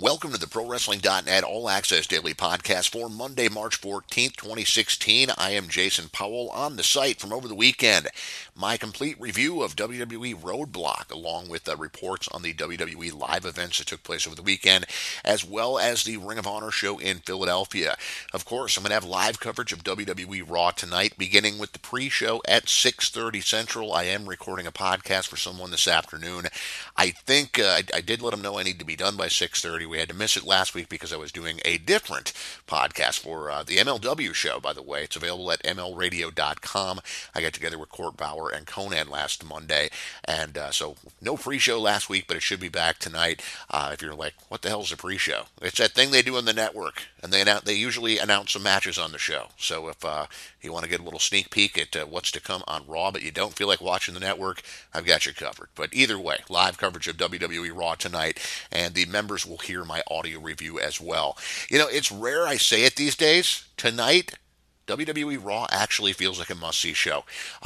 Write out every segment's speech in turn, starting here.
Welcome to the ProWrestling.net All Access Daily Podcast for Monday, March 14th, 2016. I am Jason Powell on the site from over the weekend. My complete review of WWE Roadblock, along with reports on the WWE live events that took place over the weekend, as well as the Ring of Honor show in Philadelphia. Of course, I'm going to have live coverage of WWE Raw tonight, beginning with the pre-show at 6:30 Central. I am recording a podcast for someone this afternoon. I think I did let them know I need to be done by 6:30. We had to miss it last week because I was doing a different podcast for the MLW show, by the way. It's available at mlradio.com. I got together with Court Bauer and Conan last Monday, and so no pre-show last week, but it should be back tonight. If you're like, what the hell's a pre-show? It's that thing they do on the network, and they usually announce some matches on the show. So if you want to get a little sneak peek at what's to come on Raw, but you don't feel like watching the network, I've got you covered. But either way, live coverage of WWE Raw tonight, and the members will hear my audio review as well. You know, it's rare I say it these days. Tonight, WWE Raw actually feels like a must-see show.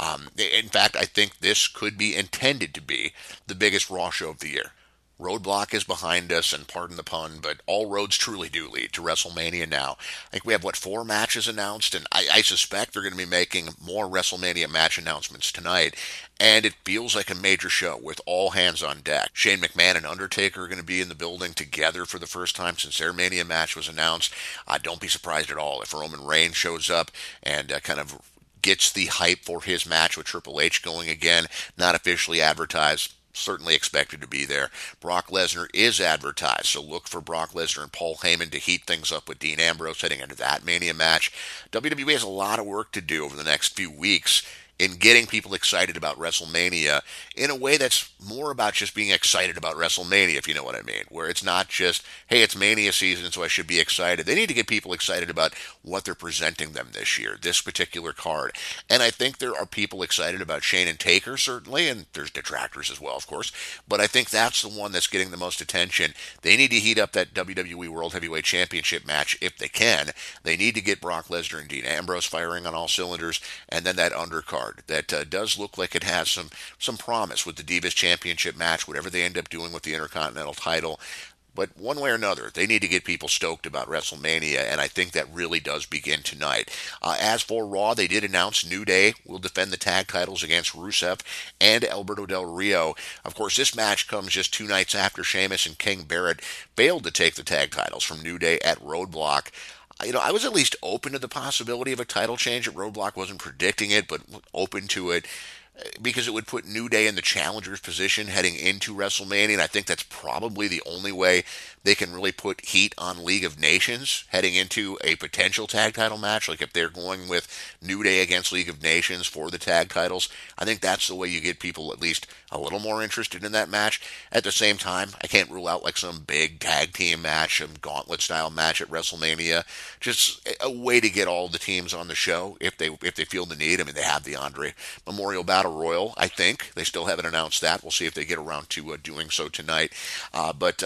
In fact, I think this could be intended to be the biggest Raw show of the year. Roadblock is behind us, and pardon the pun, but all roads truly do lead to WrestleMania now. I think we have, 4 matches announced, and I suspect they're going to be making more WrestleMania match announcements tonight, and it feels like a major show with all hands on deck. Shane McMahon and Undertaker are going to be in the building together for the first time since their Mania match was announced. Don't be surprised at all if Roman Reigns shows up and kind of gets the hype for his match with Triple H going again, not officially advertised. Certainly expected to be there. Brock Lesnar is advertised, so look for Brock Lesnar and Paul Heyman to heat things up with Dean Ambrose heading into that Mania match. WWE has a lot of work to do over the next few weeks in getting people excited about WrestleMania in a way that's more about just being excited about WrestleMania, if you know what I mean, where it's not just, hey, it's Mania season, so I should be excited. They need to get people excited about what they're presenting them this year, this particular card. And I think there are people excited about Shane and Taker, certainly, and there's detractors as well, of course, but I think that's the one that's getting the most attention. They need to heat up that WWE World Heavyweight Championship match if they can. They need to get Brock Lesnar and Dean Ambrose firing on all cylinders, and then that undercard that does look like it has some promise with the Divas Championship match, whatever they end up doing with the Intercontinental title. But one way or another, they need to get people stoked about WrestleMania, and I think that really does begin tonight. As for Raw, they did announce New Day will defend the tag titles against Rusev and Alberto Del Rio. Of course, this match comes just 2 nights after Sheamus and King Barrett failed to take the tag titles from New Day at Roadblock. I was at least open to the possibility of a title change at Roadblock. Wasn't predicting it, but open to it because it would put New Day in the challenger's position heading into WrestleMania, and I think that's probably the only way they can really put heat on League of Nations heading into a potential tag title match. Like if they're going with New Day against League of Nations for the tag titles, I think that's the way you get people at least a little more interested in that match. At the same time, I can't rule out like some big tag team match, some gauntlet style match at WrestleMania. Just a way to get all the teams on the show if they feel the need. I mean, they have the Andre Memorial Battle Royal, I think. They still haven't announced that. We'll see if they get around to doing so tonight. But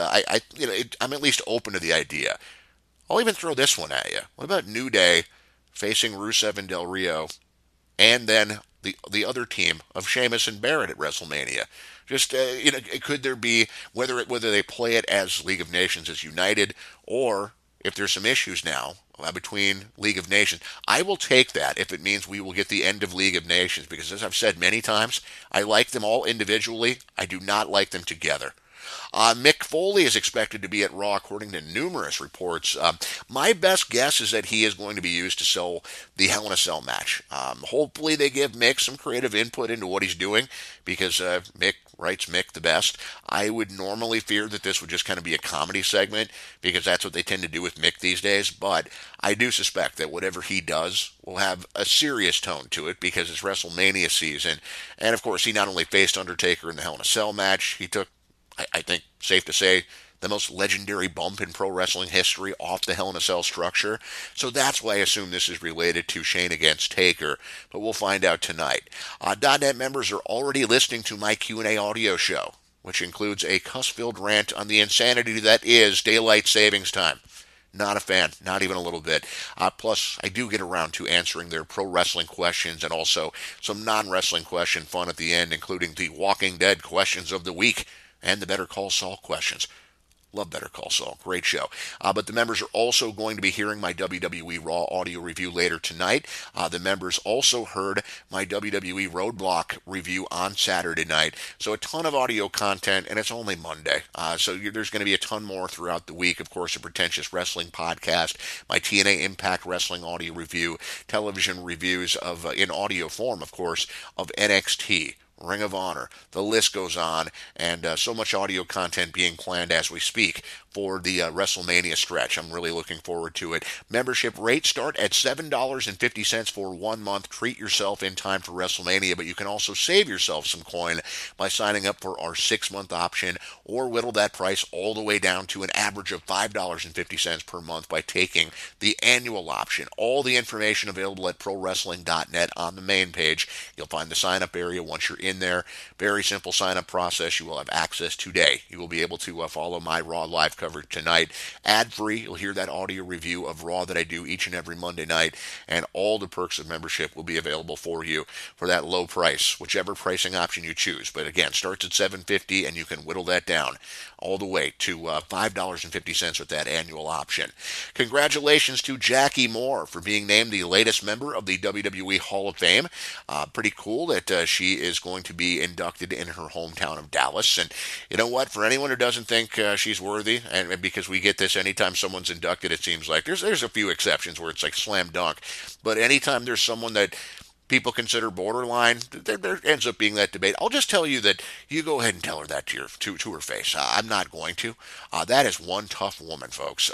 I'm at least open to the idea. I'll even throw this one at you. What about New Day facing Rusev and Del Rio, and then the other team of Sheamus and Barrett at WrestleMania? Just could there be whether they play it as League of Nations as United, or if there's some issues now between League of Nations, I will take that if it means we will get the end of League of Nations, because as I've said many times, I like them all individually. I do not like them together. Mick Foley is expected to be at Raw, according to numerous reports. My best guess is that he is going to be used to sell the Hell in a Cell match. Hopefully they give Mick some creative input into what he's doing, because Mick writes Mick the best. I would normally fear that this would just kind of be a comedy segment, because that's what they tend to do with Mick these days, but I do suspect that whatever he does will have a serious tone to it, because it's WrestleMania season, and of course he not only faced Undertaker in the Hell in a Cell match, he took, I think, safe to say, the most legendary bump in pro wrestling history off the Hell in a Cell structure. So that's why I assume this is related to Shane against Taker, but we'll find out tonight. .net members are already listening to my Q&A audio show, which includes a cuss-filled rant on the insanity that is daylight savings time. Not a fan, not even a little bit. Plus, I do get around to answering their pro wrestling questions and also some non-wrestling question fun at the end, including the Walking Dead questions of the week and the Better Call Saul questions. Love Better Call Saul. Great show. But the members are also going to be hearing my WWE Raw audio review later tonight. The members also heard my WWE Roadblock review on Saturday night. So a ton of audio content, and it's only Monday. There's going to be a ton more throughout the week. Of course, a Pretentious Wrestling podcast, my TNA Impact Wrestling audio review, television reviews of in audio form, of course, of NXT. Ring of Honor. The list goes on, and so much audio content being planned as we speak for the WrestleMania stretch. I'm really looking forward to it. Membership rates start at $7.50 for 1 month. Treat yourself in time for WrestleMania, but you can also save yourself some coin by signing up for our 6-month option or whittle that price all the way down to an average of $5.50 per month by taking the annual option. All the information available at ProWrestling.net on the main page. You'll find the sign-up area once you're in there. Very simple sign-up process. You will have access today. You will be able to follow my Raw live coverage tonight, ad-free. You'll hear that audio review of Raw that I do each and every Monday night, and all the perks of membership will be available for you for that low price, whichever pricing option you choose. But again, starts at $7.50, and you can whittle that down all the way to $5.50 with that annual option. Congratulations to Jackie Moore for being named the latest member of the WWE Hall of Fame. Pretty cool that she is going to be inducted in her hometown of Dallas. And you know what? For anyone who doesn't think she's worthy, and because we get this anytime someone's inducted, it seems like there's a few exceptions where it's like slam dunk. But anytime there's someone that people consider borderline, there ends up being that debate. I'll just tell you that you go ahead and tell her that to her face. I'm not going to. That is one tough woman, folks.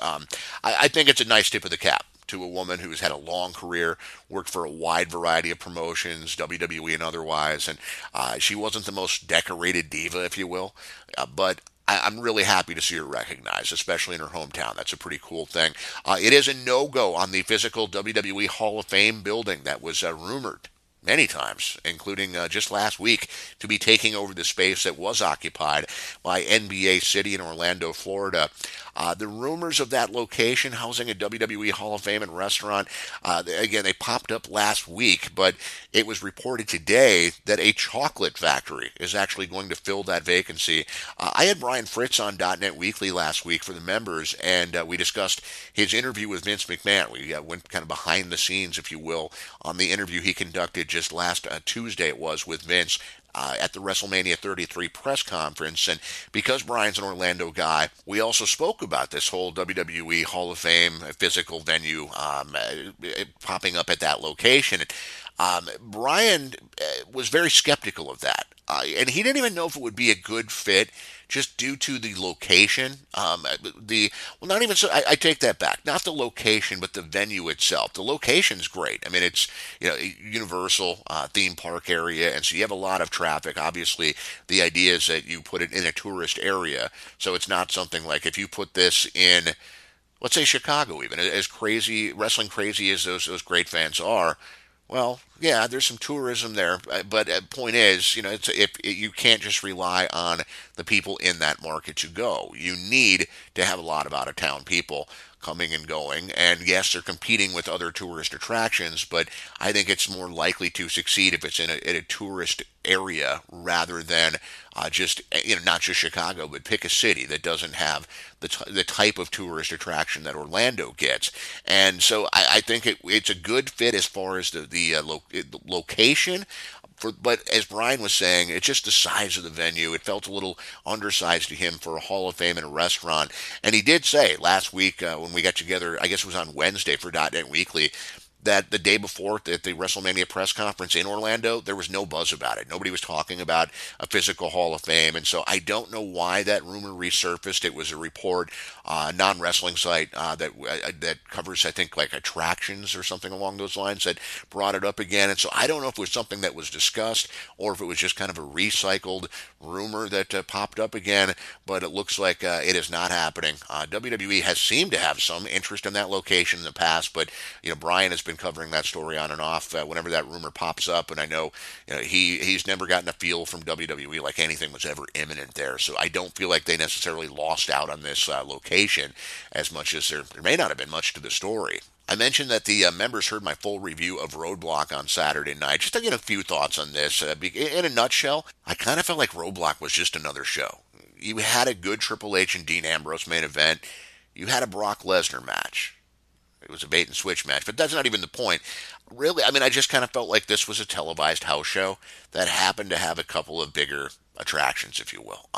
I think it's a nice tip of the cap to a woman who's had a long career, worked for a wide variety of promotions, WWE and otherwise, and she wasn't the most decorated diva, if you will, but I'm really happy to see her recognized, especially in her hometown. That's a pretty cool thing. It is a no-go on the physical WWE Hall of Fame building that was rumored many times, including just last week, to be taking over the space that was occupied by NBA City in Orlando, Florida. The rumors of that location housing a WWE Hall of Fame and restaurant, again, they popped up last week, but it was reported today that a chocolate factory is actually going to fill that vacancy. I had Brian Fritz on .NET Weekly last week for the members, and we discussed his interview with Vince McMahon. We went kind of behind the scenes, if you will, on the interview he conducted just last Tuesday it was with Vince at the WrestleMania 33 press conference. And because Brian's an Orlando guy, we also spoke about this whole WWE Hall of Fame physical venue popping up at that location. Brian was very skeptical of that. And he didn't even know if it would be a good fit just due to the location. Not even so. I take that back. Not the location, but the venue itself. The location's great. I mean, it's Universal theme park area, and so you have a lot of traffic. Obviously, the idea is that you put it in a tourist area, so it's not something like if you put this in, let's say Chicago, even as crazy wrestling crazy as those great fans are. Well, yeah, there's some tourism there, but the point is, you can't just rely on the people in that market to go. You need to have a lot of out-of-town people coming and going, and yes, they're competing with other tourist attractions, but I think it's more likely to succeed if it's in a tourist area rather than just not just Chicago, but pick a city that doesn't have the type of tourist attraction that Orlando gets. And so I think it's a good fit as far as the location. But as Brian was saying, it's just the size of the venue. It felt a little undersized to him for a Hall of Fame and a restaurant. And he did say last week when we got together, I guess it was on Wednesday for .NET Weekly, that the day before at the WrestleMania press conference in Orlando, there was no buzz about it. Nobody was talking about a physical Hall of Fame. And so I don't know why that rumor resurfaced. It was a report, non-wrestling site that covers, I think, like attractions or something along those lines that brought it up again. And so I don't know if it was something that was discussed or if it was just kind of a recycled rumor that popped up again. But it looks like it is not happening. WWE has seemed to have some interest in that location in the past, but Brian has been covering that story on and off whenever that rumor pops up, and I know, he's never gotten a feel from WWE like anything was ever imminent there. So I don't feel like they necessarily lost out on this location as much as there may not have been much to the story. I mentioned that the members heard my full review of Roadblock on Saturday night. Just to get a few thoughts on this. In a nutshell, I kind of felt like Roadblock was just another show. you had a good Triple H and Dean Ambrose main event. You had a Brock Lesnar match. It was a bait and switch match, but that's not even the point. Really, I mean, I just kind of felt like this was a televised house show that happened to have a couple of bigger attractions, if you will.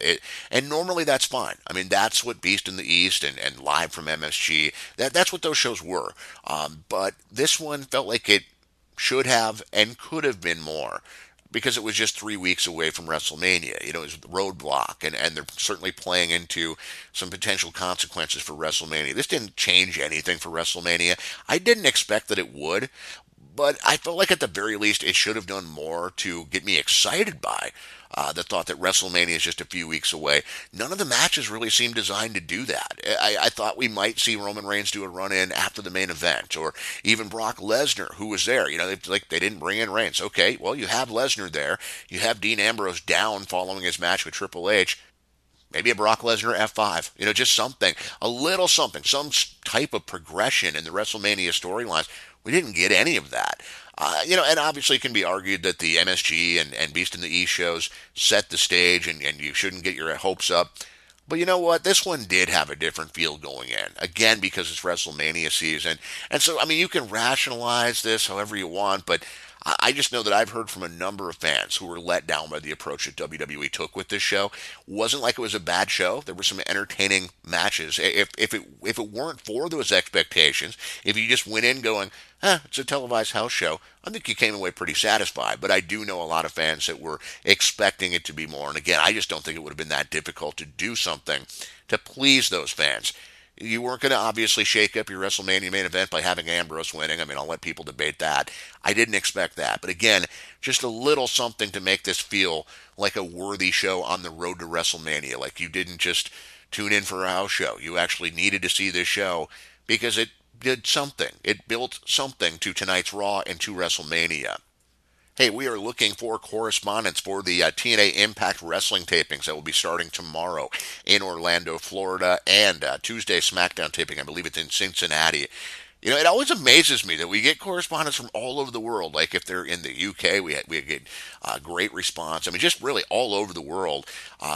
And normally that's fine. I mean, that's what Beast in the East and Live from MSG, that's what those shows were. But this one felt like it should have and could have been more because it was just 3 weeks away from WrestleMania. You know, it was the roadblock, and they're certainly playing into some potential consequences for WrestleMania. This didn't change anything for WrestleMania. I didn't expect that it would, but I felt like at the very least it should have done more to get me excited by the thought that WrestleMania is just a few weeks away. None of the matches really seem designed to do that. I thought we might see Roman Reigns do a run in after the main event, or even Brock Lesnar, who was there. You know, they didn't bring in Reigns. Okay, well, you have Lesnar there. You have Dean Ambrose down following his match with Triple H. Maybe a Brock Lesnar F5, you know, just something, a little something, some type of progression in the WrestleMania storylines. We didn't get any of that. You know, and obviously it can be argued that the MSG and Beast in the East shows set the stage and you shouldn't get your hopes up. But you know what? This one did have a different feel going in. Again, because it's WrestleMania season. And so, I mean, you can rationalize this however you want, but I just know that I've heard from a number of fans who were let down by the approach that WWE took with this show. Wasn't like it was a bad show. There were some entertaining matches. If it weren't for those expectations, if you just went in going, it's a televised house show, I think you came away pretty satisfied. But I do know a lot of fans that were expecting it to be more. And again, I just don't think it would have been that difficult to do something to please those fans. You weren't going to obviously shake up your WrestleMania main event by having Ambrose winning. I mean, I'll let people debate that. I didn't expect that. But again, just a little something to make this feel like a worthy show on the road to WrestleMania. Like you didn't just tune in for a house show. You actually needed to see this show because it did something. It built something to tonight's Raw and to WrestleMania. Hey, we are looking for correspondence for the TNA Impact Wrestling tapings that will be starting tomorrow in Orlando, Florida, and Tuesday SmackDown taping. I believe it's in Cincinnati. You know, it always amazes me that we get correspondence from all over the world. Like if they're in the UK, we get great response. I mean, just really all over the world,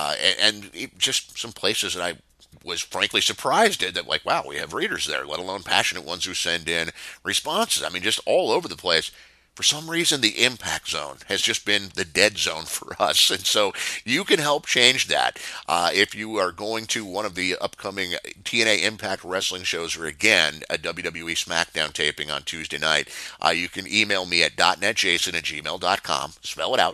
and just some places that I was frankly surprised at that, like, wow, we have readers there, let alone passionate ones who send in responses. I mean, just all over the place. For some reason, the impact zone has just been the dead zone for us. And so you can help change that if you are going to one of the upcoming TNA Impact Wrestling shows, or again, a WWE SmackDown taping on Tuesday night. You can email me at dotnetjason@gmail.com. Spell it out,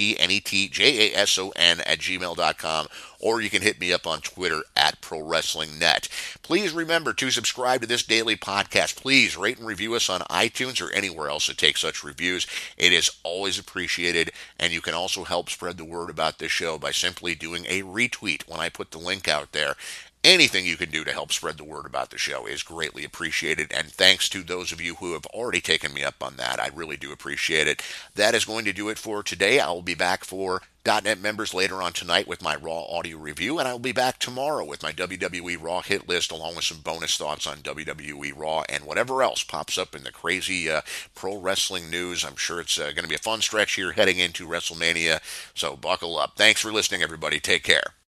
DOTNETJASON@gmail.com. Or you can hit me up on Twitter at ProWrestlingNet. Please remember to subscribe to this daily podcast. Please rate and review us on iTunes or anywhere else that takes such reviews. It is always appreciated, and you can also help spread the word about this show by simply doing a retweet when I put the link out there. Anything you can do to help spread the word about the show is greatly appreciated, and thanks to those of you who have already taken me up on that. I really do appreciate it. That is going to do it for today. I will be back for .NET members later on tonight with my Raw audio review, and I will be back tomorrow with my WWE Raw hit list along with some bonus thoughts on WWE Raw and whatever else pops up in the crazy pro wrestling news. I'm sure it's going to be a fun stretch here heading into WrestleMania, so buckle up. Thanks for listening, everybody. Take care.